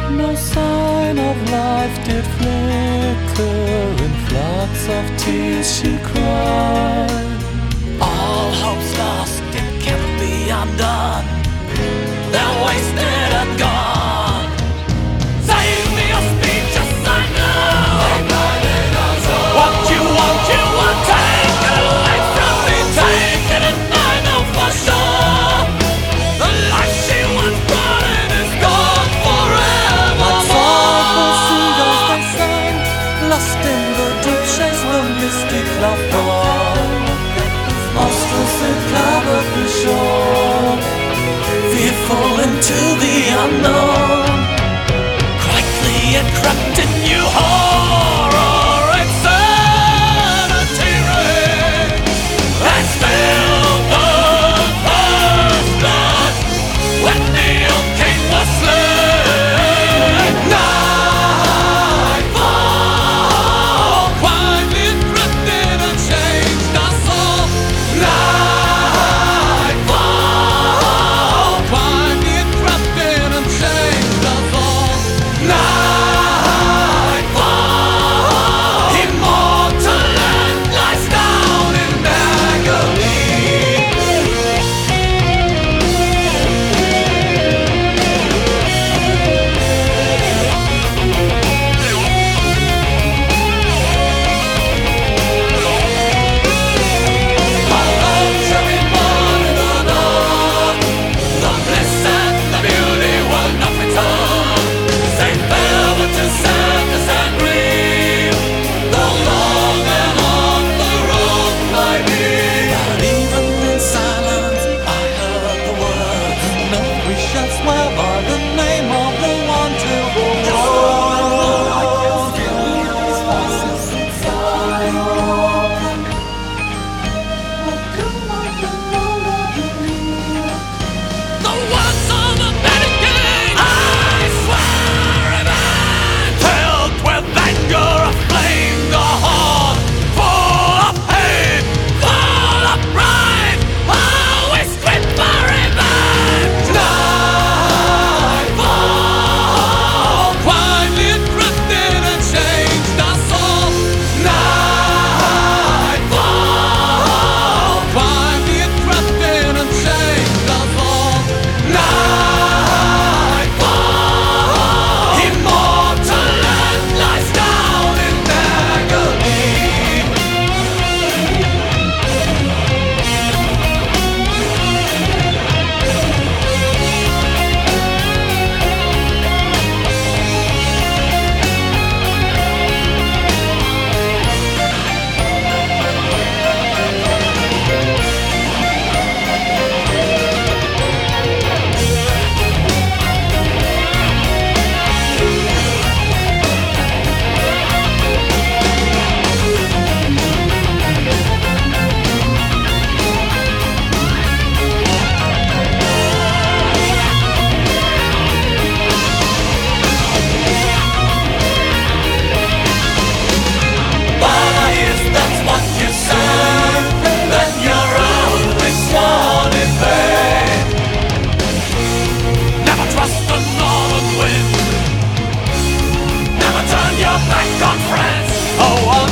No sign of life did flicker, in floods of tears she cried. All hope's lost, it can't be undone. They're wasted and gone. Save me a speech, yes I know. What you want, take it away from me. Take it and I know for sure. The life she once brought in is gone forever. Like sorrowful seagulls they sang, lost in the deep chase the misty cloud gone. Monstrous and covered the shore, Fearful into the unknown. Quietly it crept in you, horror, insanity reign. And still the first blood when the old king was slain. Nightfall quietly crept in and changed us all. Nightfall quietly crept in and changed us all. Nightfall immortal and lies down in agony. Our love shall be born in the dawn. The bliss and the beauty will not return. Say farewell to sadness and grief. The long and on the road fly me. but even in silence I heard the words. No, we shall swear by the name of the one till the The words of a Vatican, I swear amen. Filled with anger, aflame the heart, full of hate, full of pride. Always quit for revenge. Nightfall quietly crept in and changed us all. Nightfall quietly crept in and changed us all. Nightfall immortal and lies down in agony. But if that's what you say, then you're always sworn in vain. Never trust the northern wind. Never turn your back on friends. Oh,